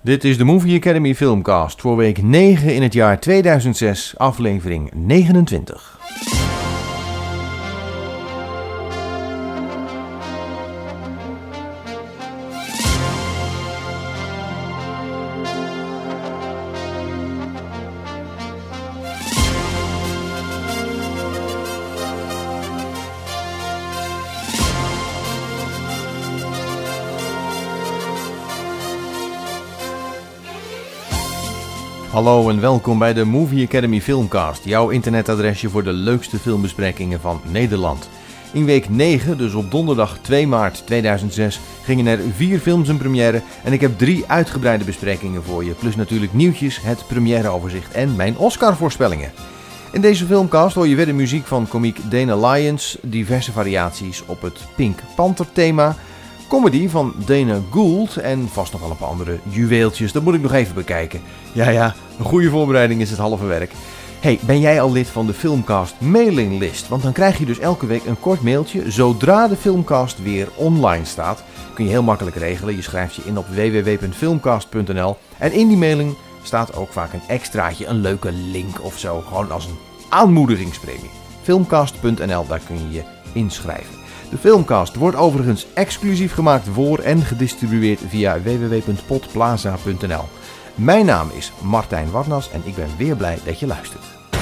Dit is de Movie Academy Filmcast voor week 9 in het jaar 2006, aflevering 29. Hallo en welkom bij de Movie Academy Filmcast, jouw internetadresje voor de leukste filmbesprekingen van Nederland. In week 9, dus op donderdag 2 maart 2006, gingen er 4 films in première en ik heb 3 uitgebreide besprekingen voor je, plus natuurlijk nieuwtjes, het premièreoverzicht en mijn Oscar-voorspellingen. In deze filmcast hoor je weer de muziek van komiek Dana Lyons, diverse variaties op het Pink Panther thema, comedy van Dana Gould en vast nog wel een paar andere juweeltjes. Dat moet ik nog even bekijken. Ja, een goede voorbereiding is het halve werk. Hey, ben jij al lid van de Filmcast mailinglist? Want dan krijg je dus elke week een kort mailtje. Zodra de Filmcast weer online staat, kun je heel makkelijk regelen. Je schrijft je in op www.filmcast.nl en in die mailing staat ook vaak een extraatje, een leuke link of zo. Gewoon als een aanmoedigingspremie. Filmcast.nl, daar kun je je inschrijven. De Filmcast wordt overigens exclusief gemaakt voor en gedistribueerd via www.podplaza.nl. Mijn naam is Martijn Warnas en ik ben weer blij dat je luistert.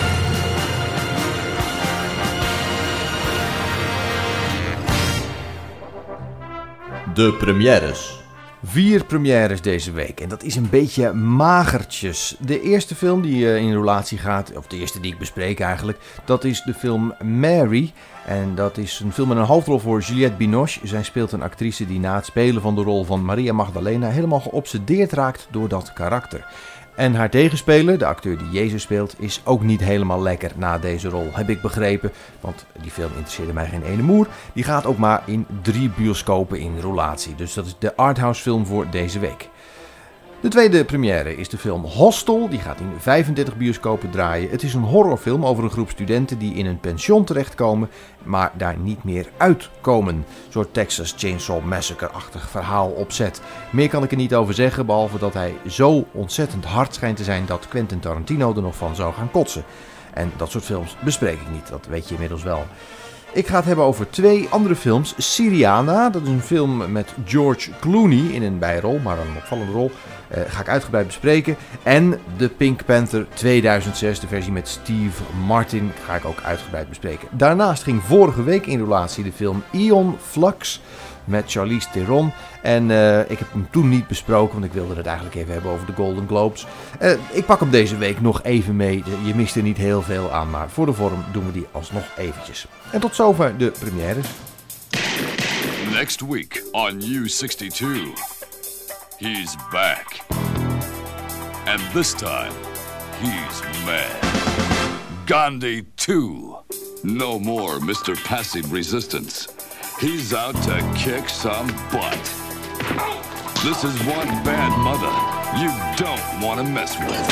De premières. 4 premières deze week en dat is een beetje magertjes. De eerste film die in relatie gaat, of de eerste die ik bespreek eigenlijk, dat is de film Mary. En dat is een film met een hoofdrol voor Juliette Binoche. Zij speelt een actrice die na het spelen van de rol van Maria Magdalena helemaal geobsedeerd raakt door dat karakter. En haar tegenspeler, de acteur die Jezus speelt, is ook niet helemaal lekker na deze rol, heb ik begrepen. Want die film interesseerde mij geen ene moer. Die gaat ook maar in 3 bioscopen in roulatie. Dus dat is de arthouse film voor deze week. De tweede première is de film Hostel. Die gaat in 35 bioscopen draaien. Het is een horrorfilm over een groep studenten die in een pension terechtkomen, maar daar niet meer uitkomen. Een soort Texas Chainsaw Massacre-achtig verhaal opzet. Meer kan ik er niet over zeggen, behalve dat hij zo ontzettend hard schijnt te zijn dat Quentin Tarantino er nog van zou gaan kotsen. En dat soort films bespreek ik niet, dat weet je inmiddels wel. Ik ga het hebben over 2 andere films. Syriana, dat is een film met George Clooney in een bijrol, maar een opvallende rol. Ga ik uitgebreid bespreken. En de Pink Panther 2006, de versie met Steve Martin, ga ik ook uitgebreid bespreken. Daarnaast ging vorige week in relatie de film Aeon Flux met Charlize Theron. En ik heb hem toen niet besproken, want ik wilde het eigenlijk even hebben over de Golden Globes. Ik pak hem deze week nog even mee. Je mist er niet heel veel aan, maar voor de vorm doen we die alsnog eventjes. En tot zover de premières. Next week on U62, he's back. And this time, he's mad. Gandhi 2. No more Mr. Passive Resistance. He's out to kick some butt. This is one bad mother you don't want to mess with.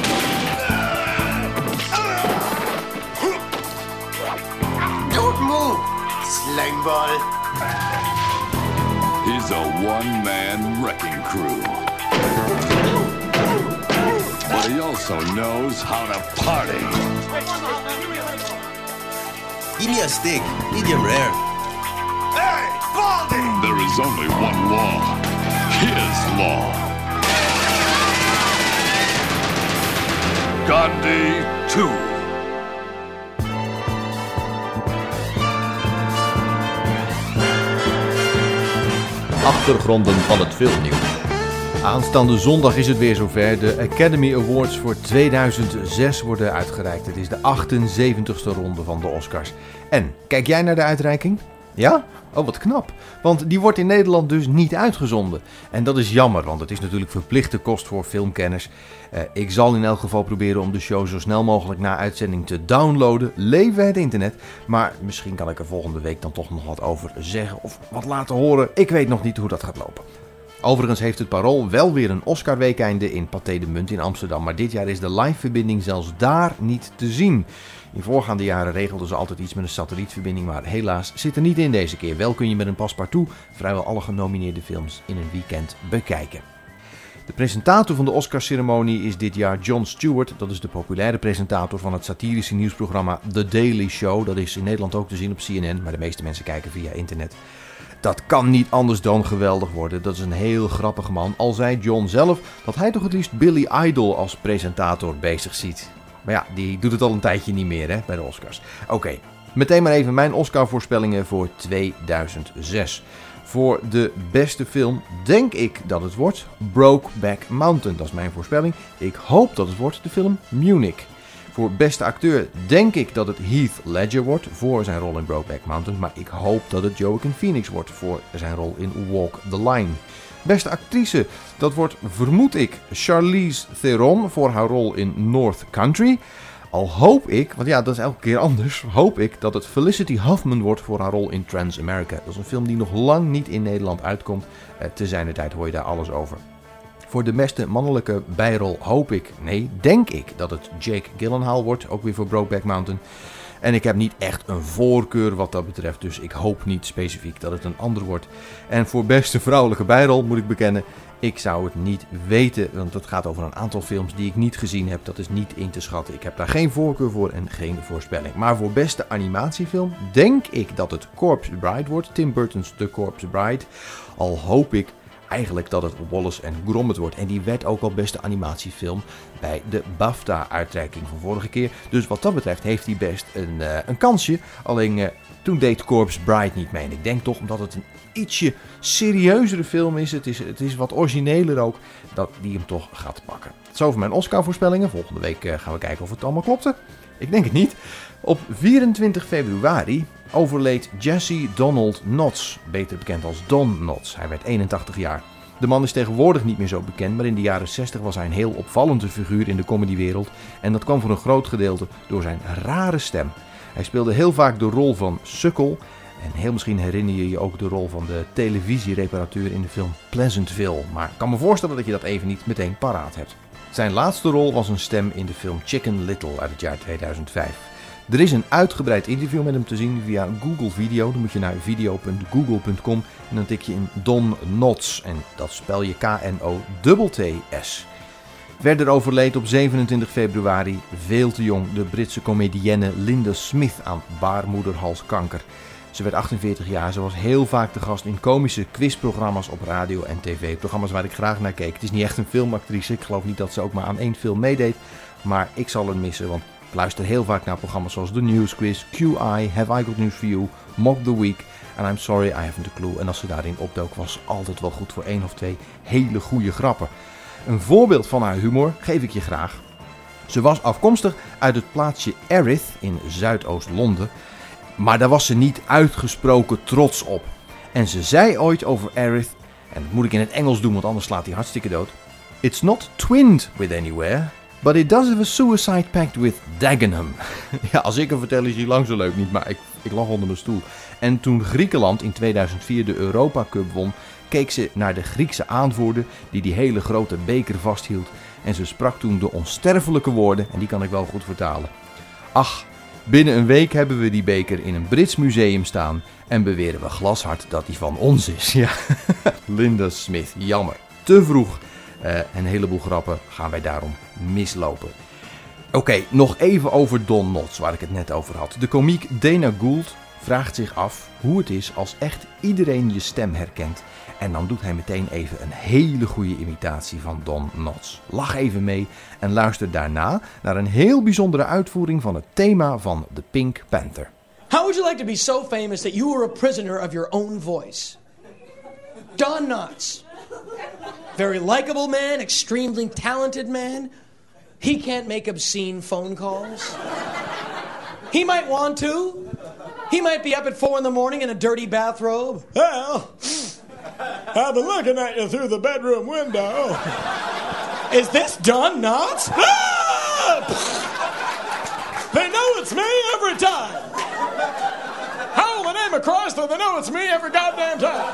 Don't move, slangball. He's a one-man wrecking crew. But he also knows how to party. Give me a steak, medium rare. Hey, Baldy! There is only one law. His law. Gandhi 2. Achtergronden van het filmnieuws. Aanstaande zondag is het weer zover. De Academy Awards voor 2006 worden uitgereikt. Het is de 78ste ronde van de Oscars. En, kijk jij naar de uitreiking? Ja? Oh, wat knap. Want die wordt in Nederland dus niet uitgezonden. En dat is jammer, want het is natuurlijk verplichte kost voor filmkenners. Ik zal in elk geval proberen om de show zo snel mogelijk na uitzending te downloaden. Leven het internet. Maar misschien kan ik er volgende week dan toch nog wat over zeggen of wat laten horen. Ik weet nog niet hoe dat gaat lopen. Overigens heeft het Parool wel weer een Oscar-weekeinde in Pathé de Munt in Amsterdam. Maar dit jaar is de live-verbinding zelfs daar niet te zien. In voorgaande jaren regelden ze altijd iets met een satellietverbinding, maar helaas zit er niet in deze keer. Wel kun je met een paspartout vrijwel alle genomineerde films in een weekend bekijken. De presentator van de Oscarceremonie is dit jaar Jon Stewart. Dat is de populaire presentator van het satirische nieuwsprogramma The Daily Show. Dat is in Nederland ook te zien op CNN, maar de meeste mensen kijken via internet. Dat kan niet anders dan geweldig worden. Dat is een heel grappige man. Al zei Jon zelf dat hij toch het liefst Billy Idol als presentator bezig ziet. Maar ja, die doet het al een tijdje niet meer hè, bij de Oscars. Oké, meteen maar even mijn Oscar-voorspellingen voor 2006. Voor de beste film denk ik dat het wordt Brokeback Mountain. Dat is mijn voorspelling. Ik hoop dat het wordt de film Munich. Voor beste acteur denk ik dat het Heath Ledger wordt voor zijn rol in Brokeback Mountain. Maar ik hoop dat het Joaquin Phoenix wordt voor zijn rol in Walk the Line. Beste actrice, dat wordt vermoed ik Charlize Theron voor haar rol in North Country. Al hoop ik, want ja, dat is elke keer anders, hoop ik dat het Felicity Huffman wordt voor haar rol in Trans-America. Dat is een film die nog lang niet in Nederland uitkomt. Te zijner tijd hoor je daar alles over. Voor de beste mannelijke bijrol hoop ik, nee, denk ik dat het Jake Gyllenhaal wordt, ook weer voor Brokeback Mountain. En ik heb niet echt een voorkeur wat dat betreft, dus ik hoop niet specifiek dat het een ander wordt. En voor beste vrouwelijke bijrol moet ik bekennen, ik zou het niet weten, want het gaat over een aantal films die ik niet gezien heb. Dat is niet in te schatten. Ik heb daar geen voorkeur voor en geen voorspelling. Maar voor beste animatiefilm denk ik dat het Corpse Bride wordt. Tim Burton's The Corpse Bride. Al hoop ik eigenlijk dat het Wallace and Gromit wordt. En die werd ook al beste animatiefilm bij de BAFTA-uitreiking van vorige keer. Dus wat dat betreft heeft hij best een kansje. Alleen toen deed Corpse Bride niet mee. En ik denk toch omdat het een ietsje serieuzere film is. Het is wat origineler ook. Dat die hem toch gaat pakken. Zo voor mijn Oscar-voorspellingen. Volgende week gaan we kijken of het allemaal klopte. Ik denk het niet. Op 24 februari overleed Jesse Donald Knotts, beter bekend als Don Knotts. Hij werd 81 jaar. De man is tegenwoordig niet meer zo bekend, maar in de jaren 60 was hij een heel opvallende figuur in de comedywereld. En dat kwam voor een groot gedeelte door zijn rare stem. Hij speelde heel vaak de rol van sukkel. En heel misschien herinner je je ook de rol van de televisiereparateur in de film Pleasantville. Maar ik kan me voorstellen dat je dat even niet meteen paraat hebt. Zijn laatste rol was een stem in de film Chicken Little uit het jaar 2005. Er is een uitgebreid interview met hem te zien via Google Video. Dan moet je naar video.google.com en dan tik je in Don Knotts. En dat spel je K-N-O-T-T-S. Verder overleed op 27 februari, veel te jong, de Britse comedienne Linda Smith aan baarmoederhalskanker. Ze werd 48 jaar, ze was heel vaak te gast in komische quizprogramma's op radio en tv. Programma's waar ik graag naar keek. Het is niet echt een filmactrice, ik geloof niet dat ze ook maar aan één film meedeed. Maar ik zal het missen, want ik luister heel vaak naar programma's zoals The News Quiz, QI, Have I Got News For You, Mock the Week en I'm Sorry I Haven't a Clue. En als ze daarin opdook was altijd wel goed voor 1 of 2 hele goede grappen. Een voorbeeld van haar humor geef ik je graag. Ze was afkomstig uit het plaatsje Erith in Zuidoost-Londen. Maar daar was ze niet uitgesproken trots op. En ze zei ooit over Erith, en dat moet ik in het Engels doen, want anders slaat hij hartstikke dood. It's not twinned with anywhere, but it does have a suicide pact with Dagenham. Ja, als ik hem vertel is hij lang zo leuk niet, maar ik lag onder mijn stoel. En toen Griekenland in 2004 de Europa Cup won, keek ze naar de Griekse aanvoerder die hele grote beker vasthield. En ze sprak toen de onsterfelijke woorden, en die kan ik wel goed vertalen. Ach, binnen een week hebben we die beker in een Brits museum staan en beweren we glashard dat die van ons is. Ja, Linda Smith, jammer. Te vroeg. Een heleboel grappen gaan wij daarom mislopen. Oké, nog even over Don Knotts, waar ik het net over had. De komiek Dana Gould vraagt zich af hoe het is als echt iedereen je stem herkent. En dan doet hij meteen even een hele goede imitatie van Don Knotts. Lach even mee en luister daarna naar een heel bijzondere uitvoering van het thema van The Pink Panther. How would you like to be so famous that you were a prisoner of your own voice? Don Knotts. Very likable man, extremely talented man. He can't make obscene phone calls. He might want to. He might be up at 4 in the morning in a dirty bathrobe. Well, I've been looking at you through the bedroom window. Is this Don Knotts? Ah! They know it's me every time. Howl the name of Christ, and they know it's me every goddamn time.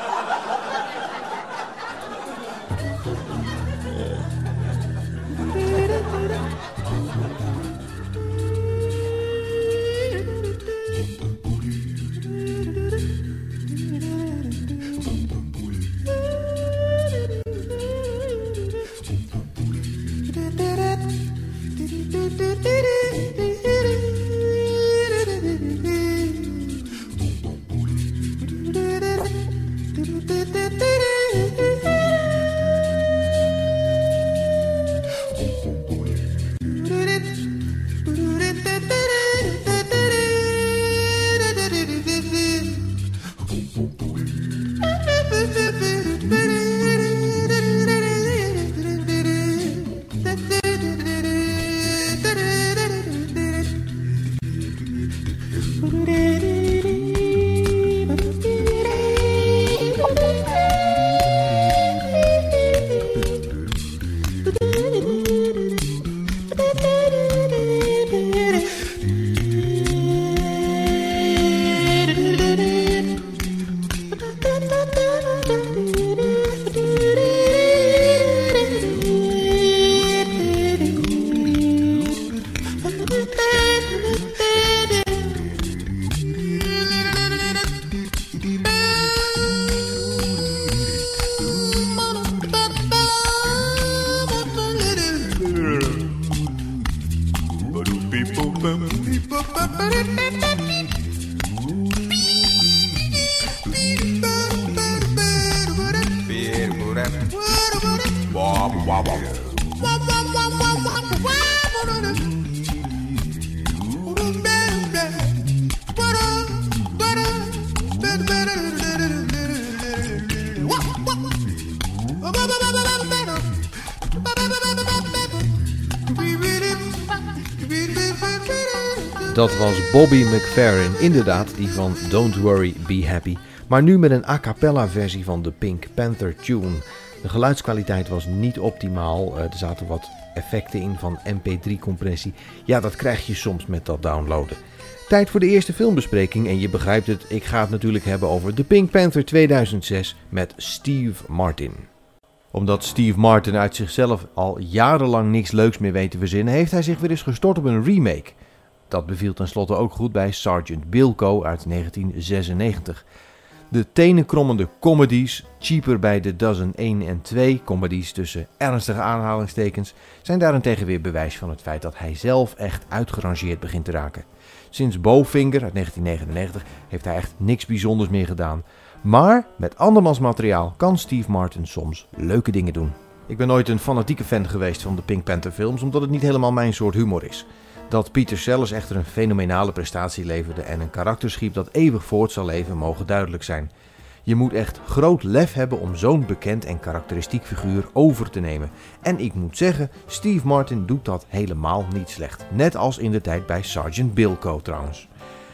Dat was Bobby McFerrin, inderdaad die van Don't Worry, Be Happy, maar nu met een a cappella versie van de Pink Panther tune. De geluidskwaliteit was niet optimaal, er zaten wat effecten in van mp3-compressie. Ja, dat krijg je soms met dat downloaden. Tijd voor de eerste filmbespreking en je begrijpt het, ik ga het natuurlijk hebben over The Pink Panther 2006 met Steve Martin. Omdat Steve Martin uit zichzelf al jarenlang niks leuks meer weet te verzinnen, heeft hij zich weer eens gestort op een remake. Dat beviel tenslotte ook goed bij Sergeant Bilko uit 1996. De tenenkrommende comedies, cheaper bij de Dozen 1 en 2, comedies tussen ernstige aanhalingstekens, zijn daarentegen weer bewijs van het feit dat hij zelf echt uitgerangeerd begint te raken. Sinds Bowfinger uit 1999 heeft hij echt niks bijzonders meer gedaan. Maar met andermans materiaal kan Steve Martin soms leuke dingen doen. Ik ben nooit een fanatieke fan geweest van de Pink Panther films, omdat het niet helemaal mijn soort humor is. Dat Peter Sellers echter een fenomenale prestatie leverde en een karakter schiep dat eeuwig voort zal leven, mogen duidelijk zijn. Je moet echt groot lef hebben om zo'n bekend en karakteristiek figuur over te nemen. En ik moet zeggen, Steve Martin doet dat helemaal niet slecht. Net als in de tijd bij Sergeant Bilko trouwens.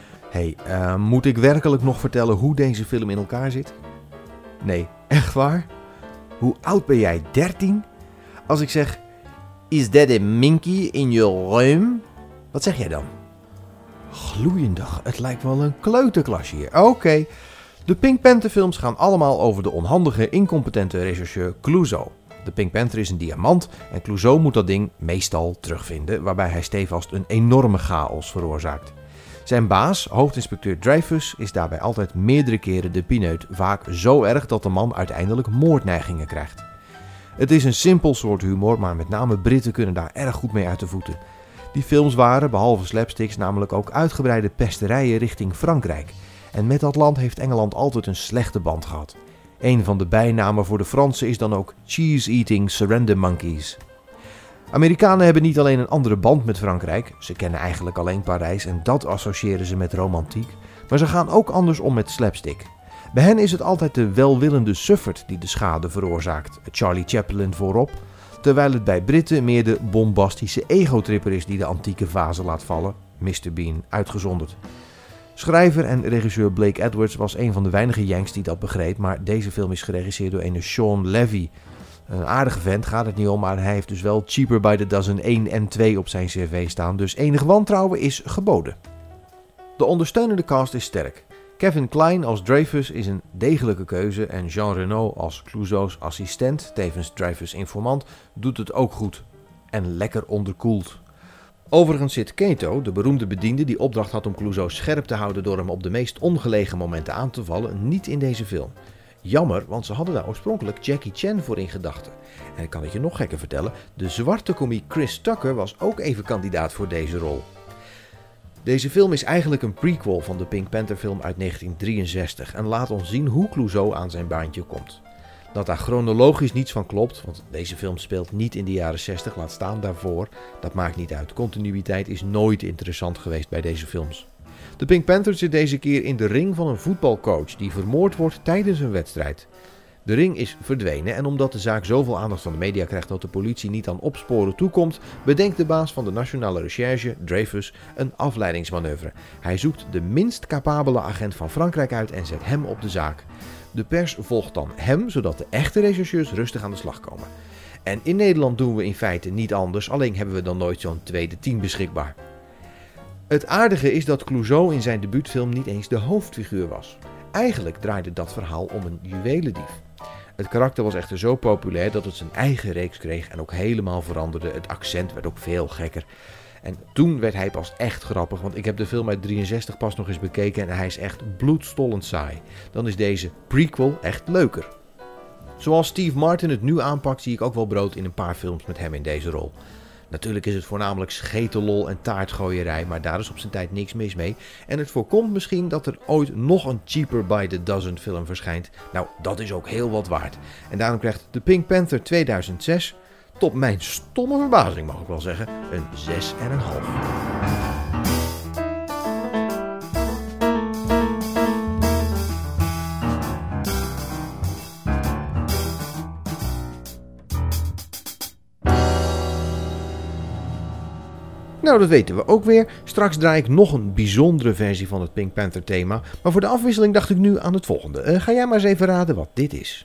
Moet ik werkelijk nog vertellen hoe deze film in elkaar zit? Nee, echt waar? Hoe oud ben jij? 13? Als ik zeg, is that a minky in your room? Wat zeg jij dan? Gloeiendag, het lijkt wel een kleuterklasje hier. Oké. De Pink Panther films gaan allemaal over de onhandige, incompetente rechercheur Clouseau. De Pink Panther is een diamant en Clouseau moet dat ding meestal terugvinden, waarbij hij stevast een enorme chaos veroorzaakt. Zijn baas, hoofdinspecteur Dreyfus, is daarbij altijd meerdere keren de pineut, vaak zo erg dat de man uiteindelijk moordneigingen krijgt. Het is een simpel soort humor, maar met name Britten kunnen daar erg goed mee uit de voeten. Die films waren, behalve slapsticks, namelijk ook uitgebreide pesterijen richting Frankrijk. En met dat land heeft Engeland altijd een slechte band gehad. Een van de bijnamen voor de Fransen is dan ook cheese-eating surrender monkeys. Amerikanen hebben niet alleen een andere band met Frankrijk, ze kennen eigenlijk alleen Parijs en dat associëren ze met romantiek, maar ze gaan ook anders om met slapstick. Bij hen is het altijd de welwillende sufferd die de schade veroorzaakt, Charlie Chaplin voorop, terwijl het bij Britten meer de bombastische egotripper is die de antieke vazen laat vallen, Mr. Bean uitgezonderd. Schrijver en regisseur Blake Edwards was een van de weinige Yanks die dat begreep, maar deze film is geregisseerd door een Sean Levy. Een aardige vent, gaat het niet om, maar hij heeft dus wel Cheaper by the Dozen 1 en 2 op zijn cv staan, dus enig wantrouwen is geboden. De ondersteunende cast is sterk. Kevin Kline als Dreyfus is een degelijke keuze en Jean Reno als Clouseau's assistent, tevens Dreyfus' informant, doet het ook goed. En lekker onderkoeld. Overigens zit Kato, de beroemde bediende die opdracht had om Clouseau scherp te houden door hem op de meest ongelegen momenten aan te vallen, niet in deze film. Jammer, want ze hadden daar oorspronkelijk Jackie Chan voor in gedachten. En ik kan het je nog gekker vertellen, de zwarte komiek Chris Tucker was ook even kandidaat voor deze rol. Deze film is eigenlijk een prequel van de Pink Panther film uit 1963 en laat ons zien hoe Clouseau aan zijn baantje komt. Dat daar chronologisch niets van klopt, want deze film speelt niet in de jaren 60, laat staan daarvoor, dat maakt niet uit. Continuïteit is nooit interessant geweest bij deze films. De Pink Panther zit deze keer in de ring van een voetbalcoach die vermoord wordt tijdens een wedstrijd. De ring is verdwenen en omdat de zaak zoveel aandacht van de media krijgt dat de politie niet aan opsporen toekomt, bedenkt de baas van de Nationale Recherche, Dreyfus, een afleidingsmanoeuvre. Hij zoekt de minst capabele agent van Frankrijk uit en zet hem op de zaak. De pers volgt dan hem, zodat de echte rechercheurs rustig aan de slag komen. En in Nederland doen we in feite niet anders, alleen hebben we dan nooit zo'n tweede team beschikbaar. Het aardige is dat Clouseau in zijn debuutfilm niet eens de hoofdfiguur was. Eigenlijk draaide dat verhaal om een juwelendief. Het karakter was echter zo populair dat het zijn eigen reeks kreeg en ook helemaal veranderde. Het accent werd ook veel gekker. En toen werd hij pas echt grappig, want ik heb de film uit 63 pas nog eens bekeken en hij is echt bloedstollend saai. Dan is deze prequel echt leuker. Zoals Steve Martin het nu aanpakt, zie ik ook wel brood in een paar films met hem in deze rol. Natuurlijk is het voornamelijk schetelol en taartgooierij, maar daar is op zijn tijd niks mis mee. En het voorkomt misschien dat er ooit nog een Cheaper by the Dozen film verschijnt. Nou, dat is ook heel wat waard. En daarom krijgt The Pink Panther 2006, tot mijn stomme verbazing mag ik wel zeggen, een 6,5. Nou, dat weten we ook weer. Straks draai ik nog een bijzondere versie van het Pink Panther thema. Maar voor de afwisseling dacht ik nu aan het volgende. Ga jij maar eens even raden wat dit is.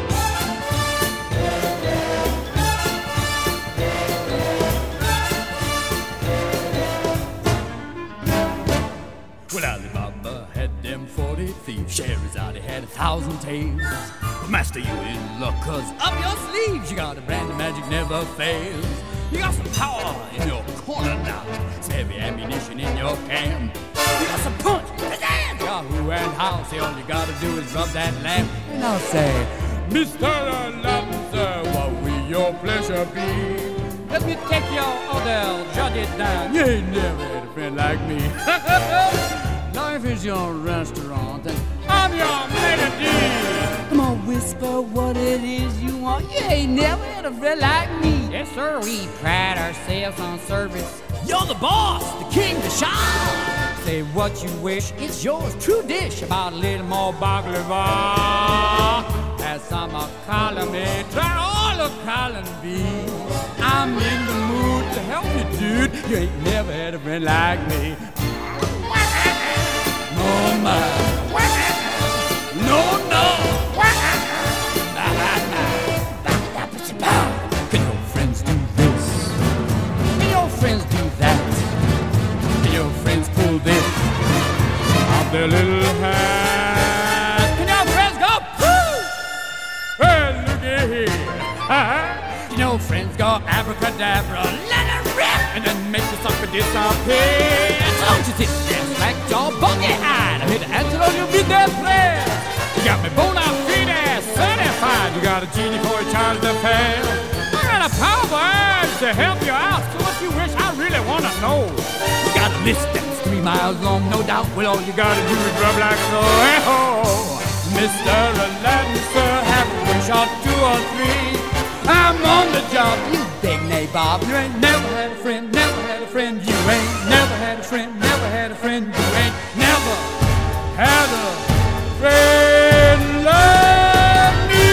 Well, Alibaba had them 40 thieves. Scheherazade had 1,000 tales. But master, you in luck, 'cause up your sleeves you got a brand of magic never fails. You got some power in your corner now. It's heavy ammunition in your hand. You got some punch, pizzazz, got who and how. Say all you gotta do is rub that lamp. And I'll say, Mr. Aladdin, sir, what will your pleasure be? Help you take your order, jot it down. You ain't never had a friend like me. Life is your restaurant and I'm your melody. Come on, whisper what it is you want. You ain't never had a friend like me. Yes, sir, we pride ourselves on service. You're the boss, the king, the shah. Say what you wish, it's yours, true dish. About a little more baklava. As some are calling me, try all of calling me. I'm in the mood to help you, dude. You ain't never had a friend like me. Oh my. No, no. Can your friends do this? Can your friends do that? Can your friends pull this off their little hat? Can your friends go poo? Well, looky here. Can your friends go abracadabra, let it rip, and then make the sucker disappear? Don't you sit there, slack jaw, buggy-eyed. I'm here to answer all your midday prayers. You got me bona fide certified. You got a genie for a charge to fail. I got a power to help you out. So what you wish, I really want to know. You got a list that's 3 miles long, no doubt. Well, all you got to do is rub like so. Hey-ho! Mr. Aladdin, sir, have a wish or 2 or 3. I'm on the job, you big nabob. You ain't never had a friend, never had a friend. You ain't never had a friend, never had a friend. You ain't never had a friend like me.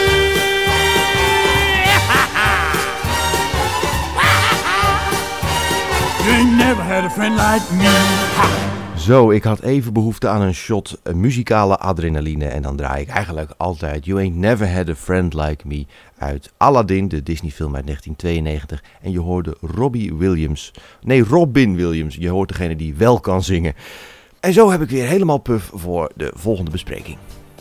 You ain't never had a friend like me. Zo, ik had even behoefte aan een shot muzikale adrenaline en dan draai ik eigenlijk altijd You Ain't Never Had a Friend Like Me uit Aladdin, de Disney-film uit 1992. En je hoorde Robin Williams, je hoort degene die wel kan zingen. En zo heb ik weer helemaal puff voor de volgende bespreking.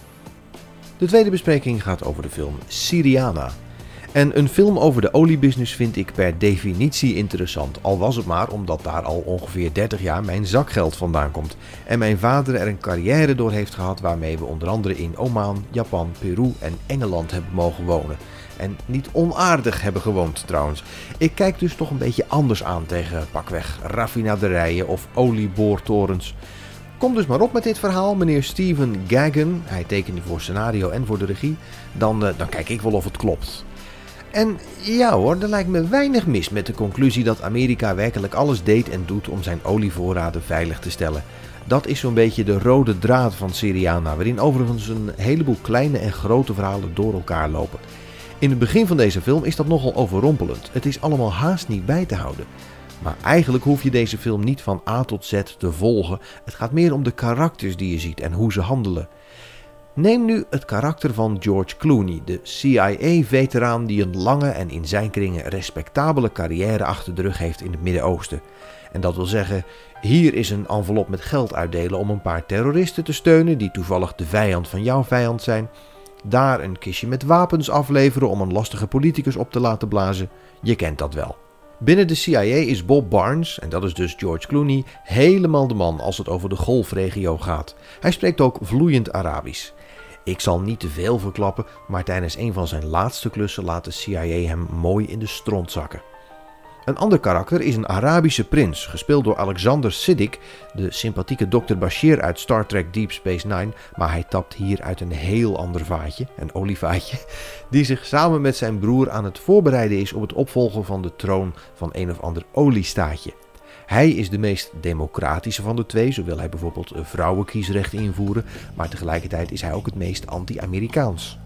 De tweede bespreking gaat over de film Syriana. En een film over de oliebusiness vind ik per definitie interessant. Al was het maar omdat daar al ongeveer 30 jaar mijn zakgeld vandaan komt. En mijn vader er een carrière door heeft gehad waarmee we onder andere in Oman, Japan, Peru en Engeland hebben mogen wonen. En niet onaardig hebben gewoond trouwens. Ik kijk dus toch een beetje anders aan tegen pakweg raffinaderijen of olieboortorens. Kom dus maar op met dit verhaal, meneer Stephen Gaghan. Hij tekende voor scenario en voor de regie. Dan kijk ik wel of het klopt. En ja hoor, er lijkt me weinig mis met de conclusie dat Amerika werkelijk alles deed en doet om zijn olievoorraden veilig te stellen. Dat is zo'n beetje de rode draad van Syriana, waarin overigens een heleboel kleine en grote verhalen door elkaar lopen. In het begin van deze film is dat nogal overrompelend. Het is allemaal haast niet bij te houden. Maar eigenlijk hoef je deze film niet van A tot Z te volgen. Het gaat meer om de karakters die je ziet en hoe ze handelen. Neem nu het karakter van George Clooney, de CIA-veteraan die een lange en in zijn kringen respectabele carrière achter de rug heeft in het Midden-Oosten. En dat wil zeggen, hier is een envelop met geld uitdelen om een paar terroristen te steunen die toevallig de vijand van jouw vijand zijn. Daar een kistje met wapens afleveren om een lastige politicus op te laten blazen. Je kent dat wel. Binnen de CIA is Bob Barnes, en dat is dus George Clooney, helemaal de man als het over de golfregio gaat. Hij spreekt ook vloeiend Arabisch. Ik zal niet te veel verklappen, maar tijdens een van zijn laatste klussen laat de CIA hem mooi in de stront zakken. Een ander karakter is een Arabische prins, gespeeld door Alexander Siddig, de sympathieke Dr. Bashir uit Star Trek Deep Space Nine, maar hij tapt hier uit een heel ander vaatje, een olievaatje, die zich samen met zijn broer aan het voorbereiden is op het opvolgen van de troon van een of ander oliestaatje. Hij is de meest democratische van de twee, zo wil hij bijvoorbeeld vrouwenkiesrecht invoeren, maar tegelijkertijd is hij ook het meest anti-Amerikaans.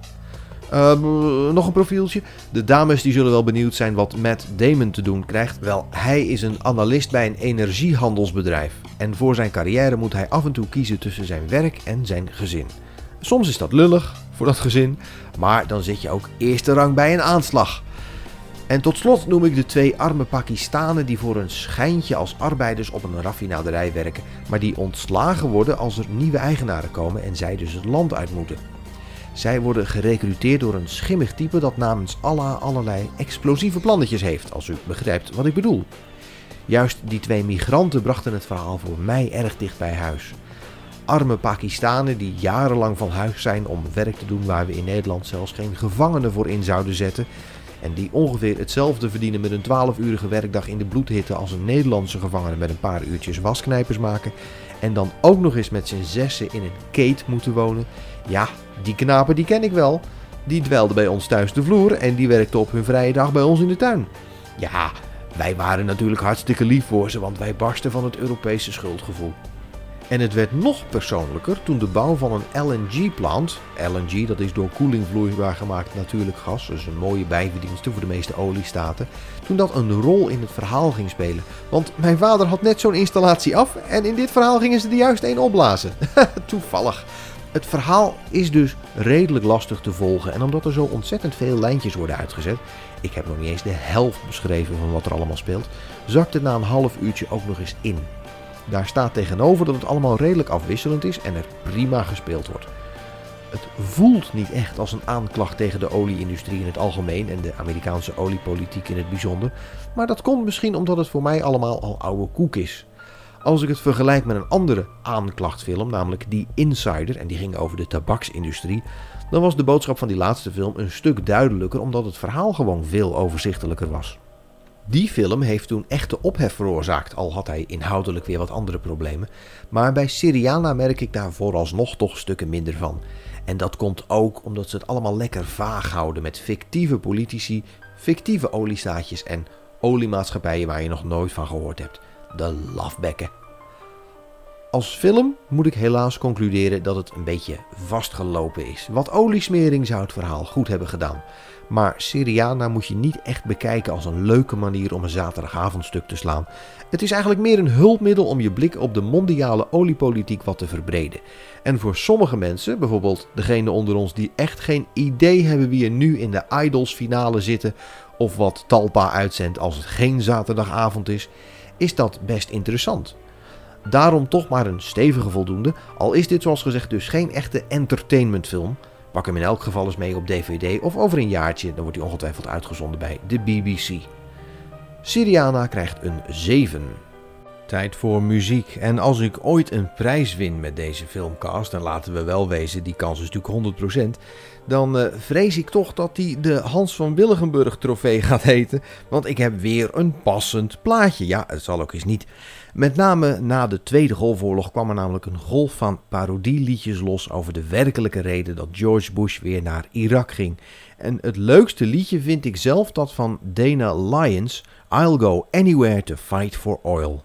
Nog een profieltje. De dames die zullen wel benieuwd zijn wat Matt Damon te doen krijgt. Wel, hij is een analist bij een energiehandelsbedrijf. En voor zijn carrière moet hij af en toe kiezen tussen zijn werk en zijn gezin. Soms is dat lullig voor dat gezin, maar dan zit je ook eerste rang bij een aanslag. En tot slot noem ik de 2 arme Pakistanen die voor een schijntje als arbeiders op een raffinaderij werken, maar die ontslagen worden als er nieuwe eigenaren komen en zij dus het land uit moeten. Zij worden gerekruteerd door een schimmig type dat namens Allah allerlei explosieve plannetjes heeft, als u begrijpt wat ik bedoel. Juist die 2 migranten brachten het verhaal voor mij erg dicht bij huis. Arme Pakistanen die jarenlang van huis zijn om werk te doen waar we in Nederland zelfs geen gevangenen voor in zouden zetten. En die ongeveer hetzelfde verdienen met een 12-urige werkdag in de bloedhitte als een Nederlandse gevangene met een paar uurtjes wasknijpers maken. En dan ook nog eens met z'n 6 in een keet moeten wonen. Ja, die knapen die ken ik wel. Die dwelden bij ons thuis de vloer en die werkten op hun vrije dag bij ons in de tuin. Ja, wij waren natuurlijk hartstikke lief voor ze, want wij barsten van het Europese schuldgevoel. En het werd nog persoonlijker toen de bouw van een LNG-plant, LNG dat is door koeling vloeibaar gemaakt natuurlijk gas, dus een mooie bijverdienste voor de meeste oliestaten, toen dat een rol in het verhaal ging spelen. Want mijn vader had net zo'n installatie af en in dit verhaal gingen ze er juist één opblazen. Toevallig. Het verhaal is dus redelijk lastig te volgen en omdat er zo ontzettend veel lijntjes worden uitgezet, ik heb nog niet eens de helft beschreven van wat er allemaal speelt, zakt het na een half uurtje ook nog eens in. Daar staat tegenover dat het allemaal redelijk afwisselend is en er prima gespeeld wordt. Het voelt niet echt als een aanklacht tegen de olieindustrie in het algemeen en de Amerikaanse oliepolitiek in het bijzonder, maar dat komt misschien omdat het voor mij allemaal al oude koek is. Als ik het vergelijk met een andere aanklachtfilm, namelijk The Insider, en die ging over de tabaksindustrie, dan was de boodschap van die laatste film een stuk duidelijker omdat het verhaal gewoon veel overzichtelijker was. Die film heeft toen echte ophef veroorzaakt, al had hij inhoudelijk weer wat andere problemen. Maar bij Syriana merk ik daar vooralsnog toch stukken minder van. En dat komt ook omdat ze het allemaal lekker vaag houden met fictieve politici, fictieve oliestaatjes en oliemaatschappijen waar je nog nooit van gehoord hebt. De lafbekken. Als film moet ik helaas concluderen dat het een beetje vastgelopen is. Wat oliesmering zou het verhaal goed hebben gedaan. Maar Syriana moet je niet echt bekijken als een leuke manier om een zaterdagavond stuk te slaan. Het is eigenlijk meer een hulpmiddel om je blik op de mondiale oliepolitiek wat te verbreden. En voor sommige mensen, bijvoorbeeld degene onder ons die echt geen idee hebben wie er nu in de Idols finale zitten of wat Talpa uitzendt als het geen zaterdagavond is dat best interessant. Daarom toch maar een stevige voldoende, al is dit zoals gezegd dus geen echte entertainmentfilm. Pak hem in elk geval eens mee op DVD of over een jaartje, dan wordt hij ongetwijfeld uitgezonden bij de BBC. Syriana krijgt een 7. Tijd voor muziek. En als ik ooit een prijs win met deze filmcast, en laten we wel wezen, die kans is natuurlijk 100%, dan vrees ik toch dat die de Hans van Willigenburg trofee gaat heten, want ik heb weer een passend plaatje. Ja, het zal ook eens niet. Met name na de Tweede Golfoorlog kwam er namelijk een golf van parodieliedjes los over de werkelijke reden dat George Bush weer naar Irak ging. En het leukste liedje vind ik zelf dat van Dana Lyons, I'll Go Anywhere to Fight for Oil.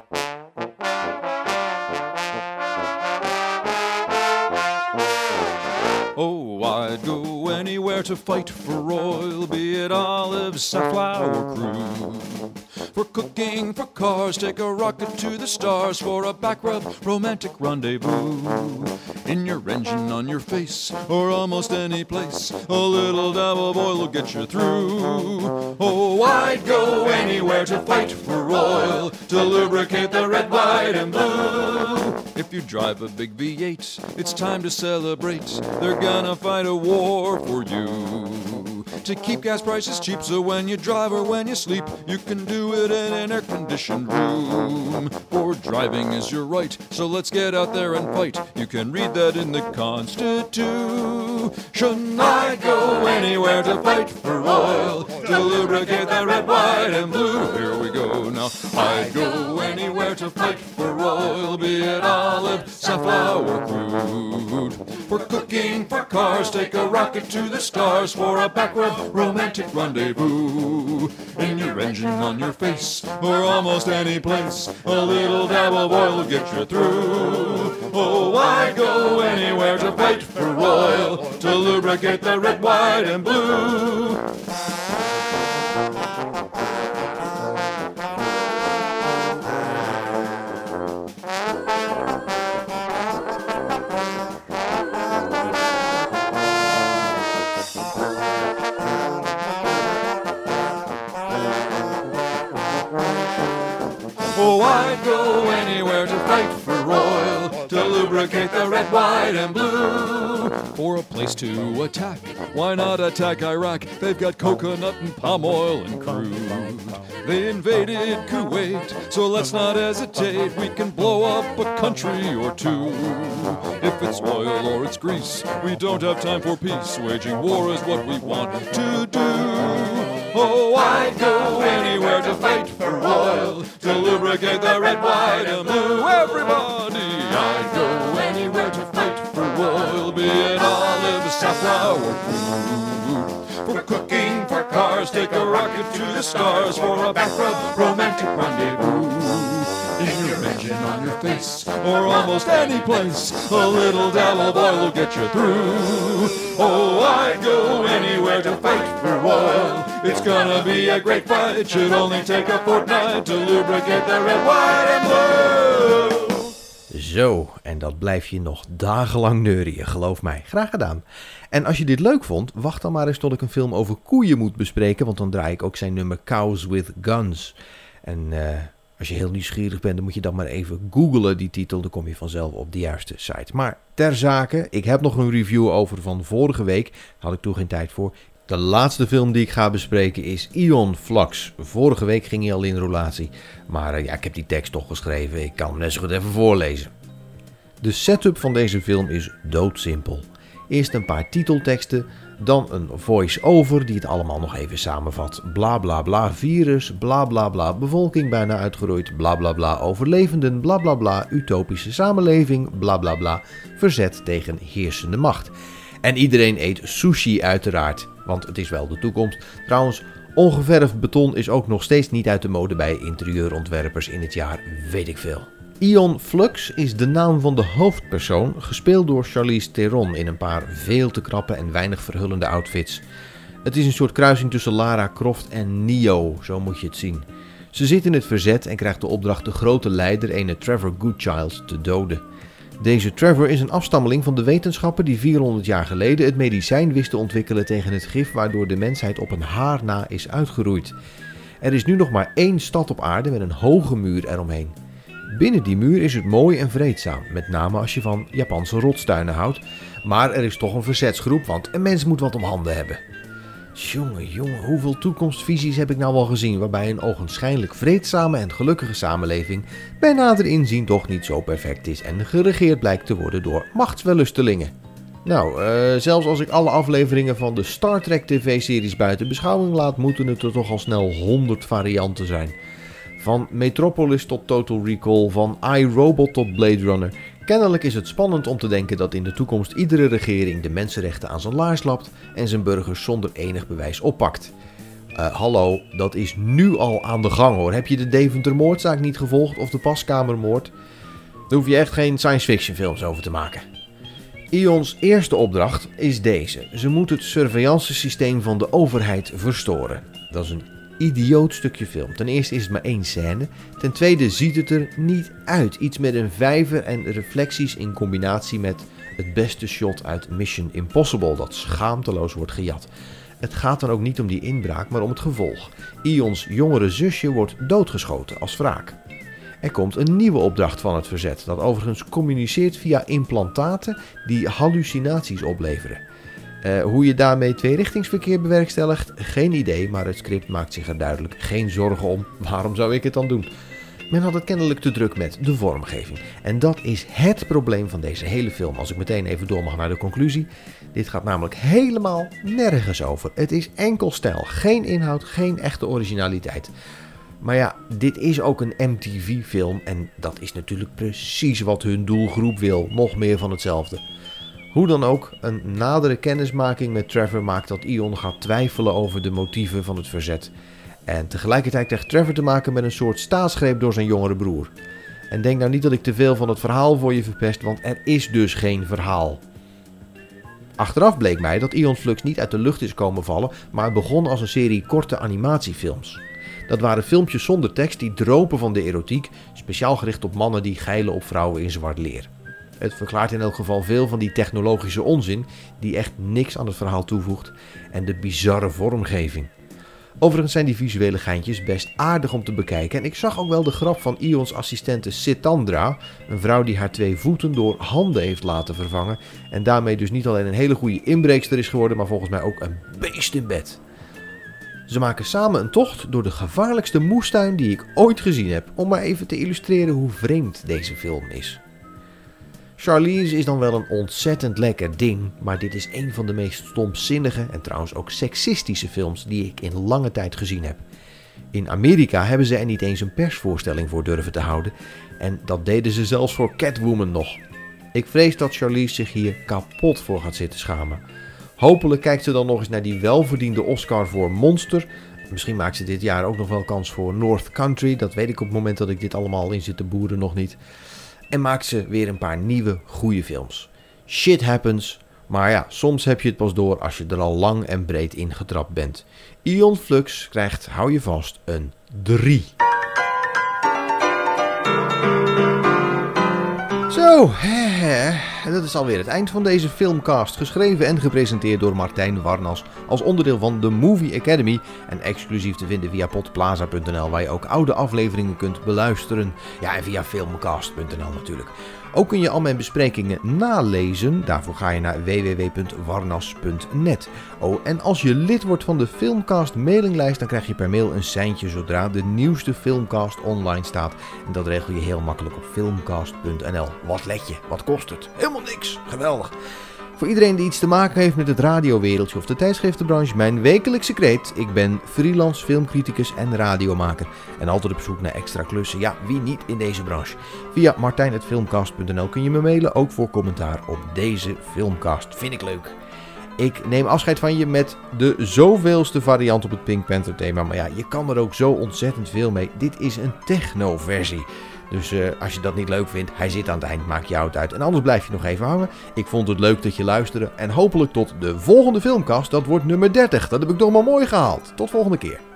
Oh, I'd go anywhere to fight for oil, be it olive, safflower, crude. For cooking, for cars, take a rocket to the stars, for a back rub, romantic rendezvous. In your engine, on your face, or almost any place, a little dab of oil will get you through. Oh, I'd go anywhere to fight for oil, to lubricate the red, white, and blue. If you drive a big V8, it's time to celebrate. They're gonna fight a war for you. To keep gas prices cheap, so when you drive or when you sleep, you can do it in an air-conditioned room. For driving is your right, so let's get out there and fight. You can read that in the Constitution. blue. Shouldn't I go anywhere to fight for oil, to lubricate the red, white, and blue? Here we go now. I'd go anywhere to fight for oil, be it olive, safflower, crude. For cooking, for cars, take a rocket to the stars for a backward romantic rendezvous. In your engine, on your face, or almost any place, a little dab of oil will get you through. Oh, I'd go anywhere to fight for oil, to lubricate the red, white, and blue. Oh, I'd go anywhere to fight for oil, to lubricate the red, white, and blue. For a place to attack, why not attack Iraq? They've got coconut and palm oil and crude. They invaded Kuwait, so let's not hesitate. We can blow up a country or two. If it's oil or it's grease, we don't have time for peace. Waging war is what we want to do. Oh, I'd go anywhere to fight for oil, to lubricate the red, white, and blue. Everybody, I'd go anywhere to fight for oil, be it olive, safflower, crude. For cooking, for cars, take a rocket to the stars for a backward romantic rendezvous. In your engine, on your face, or almost any place, a little dab of oil will get you through. Oh, I'd go anywhere to fight for oil. It's gonna be a great fight. Should only take a fortnight to lubricate the red, white, and blue. Zo, en dat blijf je nog dagenlang neurieën, geloof mij. Graag gedaan. En als je dit leuk vond, wacht dan maar eens tot ik een film over koeien moet bespreken, want dan draai ik ook zijn nummer Cows with Guns. En als je heel nieuwsgierig bent, dan moet je dan maar even googlen die titel, dan kom je vanzelf op de juiste site. Maar ter zake, ik heb nog een review over van vorige week, daar had ik toen geen tijd voor. De laatste film die ik ga bespreken is Aeon Flux. Vorige week ging hij al in roulatie, maar ik heb die tekst toch geschreven, ik kan hem net zo goed even voorlezen. De setup van deze film is doodsimpel. Eerst een paar titelteksten, dan een voice-over die het allemaal nog even samenvat. Bla bla bla virus, bla bla bla bevolking bijna uitgeroeid, bla bla bla overlevenden, bla bla bla utopische samenleving, bla bla bla verzet tegen heersende macht. En iedereen eet sushi uiteraard, want het is wel de toekomst. Trouwens, ongeverfd beton is ook nog steeds niet uit de mode bij interieurontwerpers in het jaar weet ik veel. Aeon Flux is de naam van de hoofdpersoon, gespeeld door Charlize Theron in een paar veel te krappe en weinig verhullende outfits. Het is een soort kruising tussen Lara Croft en Neo, zo moet je het zien. Ze zit in het verzet en krijgt de opdracht de grote leider, ene Trevor Goodchild, te doden. Deze Trevor is een afstammeling van de wetenschapper die 400 jaar geleden het medicijn wist te ontwikkelen tegen het gif waardoor de mensheid op een haar na is uitgeroeid. Er is nu nog maar 1 stad op aarde met een hoge muur eromheen. Binnen die muur is het mooi en vreedzaam, met name als je van Japanse rotstuinen houdt. Maar er is toch een verzetsgroep, want een mens moet wat om handen hebben. Jongen, hoeveel toekomstvisies heb ik nou al gezien waarbij een ogenschijnlijk vreedzame en gelukkige samenleving bij nader inzien toch niet zo perfect is en geregeerd blijkt te worden door machtswellustelingen. Nou, zelfs als ik alle afleveringen van de Star Trek tv-series buiten beschouwing laat, moeten het er toch al snel 100 varianten zijn. Van Metropolis tot Total Recall, van iRobot tot Blade Runner. Kennelijk is het spannend om te denken dat in de toekomst iedere regering de mensenrechten aan zijn laars lapt en zijn burgers zonder enig bewijs oppakt. Hallo, dat is nu al aan de gang hoor. Heb je de Deventer-moordzaak niet gevolgd of de Paskamermoord? Daar hoef je echt geen science fiction films over te maken. Aeons eerste opdracht is deze. Ze moet het surveillance-systeem van de overheid verstoren. Dat is een idioot stukje film. Ten eerste is het maar 1 scène. Ten tweede ziet het er niet uit. Iets met een vijver en reflecties in combinatie met het beste shot uit Mission Impossible dat schaamteloos wordt gejat. Het gaat dan ook niet om die inbraak, maar om het gevolg. Aeons jongere zusje wordt doodgeschoten als wraak. Er komt een nieuwe opdracht van het verzet, dat overigens communiceert via implantaten die hallucinaties opleveren. Hoe je daarmee tweerichtingsverkeer bewerkstelligt, geen idee, maar het script maakt zich er duidelijk geen zorgen om. Waarom zou ik het dan doen? Men had het kennelijk te druk met de vormgeving. En dat is het probleem van deze hele film. Als ik meteen even door mag naar de conclusie. Dit gaat namelijk helemaal nergens over. Het is enkel stijl, geen inhoud, geen echte originaliteit. Maar ja, dit is ook een MTV-film en dat is natuurlijk precies wat hun doelgroep wil. Nog meer van hetzelfde. Hoe dan ook, een nadere kennismaking met Trevor maakt dat Ion gaat twijfelen over de motieven van het verzet. En tegelijkertijd krijgt Trevor te maken met een soort staatsgreep door zijn jongere broer. En denk nou niet dat ik te veel van het verhaal voor je verpest, want er is dus geen verhaal. Achteraf bleek mij dat Aeon Flux niet uit de lucht is komen vallen, maar begon als een serie korte animatiefilms. Dat waren filmpjes zonder tekst die dropen van de erotiek, speciaal gericht op mannen die geilen op vrouwen in zwart leer. Het verklaart in elk geval veel van die technologische onzin die echt niks aan het verhaal toevoegt en de bizarre vormgeving. Overigens zijn die visuele geintjes best aardig om te bekijken en ik zag ook wel de grap van Ions assistente Sitandra, een vrouw die haar 2 voeten door handen heeft laten vervangen en daarmee dus niet alleen een hele goede inbreekster is geworden, maar volgens mij ook een beest in bed. Ze maken samen een tocht door de gevaarlijkste moestuin die ik ooit gezien heb, om maar even te illustreren hoe vreemd deze film is. Charlize is dan wel een ontzettend lekker ding, maar dit is een van de meest stomzinnige en trouwens ook seksistische films die ik in lange tijd gezien heb. In Amerika hebben ze er niet eens een persvoorstelling voor durven te houden en dat deden ze zelfs voor Catwoman nog. Ik vrees dat Charlize zich hier kapot voor gaat zitten schamen. Hopelijk kijkt ze dan nog eens naar die welverdiende Oscar voor Monster. Misschien maakt ze dit jaar ook nog wel kans voor North Country, dat weet ik op het moment dat ik dit allemaal in zit te boeren nog niet. En maakt ze weer een paar nieuwe, goede films. Shit happens, maar ja, soms heb je het pas door als je er al lang en breed ingetrapt bent. Aeon Flux krijgt, hou je vast, een 3. Zo, dat is alweer het eind van deze filmcast. Geschreven en gepresenteerd door Martijn Warnas als onderdeel van de Movie Academy. En exclusief te vinden via podplaza.nl, waar je ook oude afleveringen kunt beluisteren. Ja, en via filmcast.nl natuurlijk. Ook kun je al mijn besprekingen nalezen. Daarvoor ga je naar www.warnas.net. Oh, en als je lid wordt van de Filmcast mailinglijst, dan krijg je per mail een seintje zodra de nieuwste Filmcast online staat. En dat regel je heel makkelijk op filmcast.nl. Wat let je? Wat kost het? Helemaal niks. Geweldig. Voor iedereen die iets te maken heeft met het radiowereldje of de tijdschriftenbranche, mijn wekelijkse kreet: ik ben freelance filmcriticus en radiomaker. En altijd op zoek naar extra klussen. Ja, wie niet in deze branche? Via martijn@filmcast.nl kun je me mailen, ook voor commentaar op deze filmcast. Vind ik leuk. Ik neem afscheid van je met de zoveelste variant op het Pink Panther thema. Maar ja, je kan er ook zo ontzettend veel mee. Dit is een techno-versie. Dus als je dat niet leuk vindt, hij zit aan het eind, maakt jou het uit. En anders blijf je nog even hangen. Ik vond het leuk dat je luisterde. En hopelijk tot de volgende filmcast. Dat wordt nummer 30. Dat heb ik toch maar mooi gehaald. Tot volgende keer.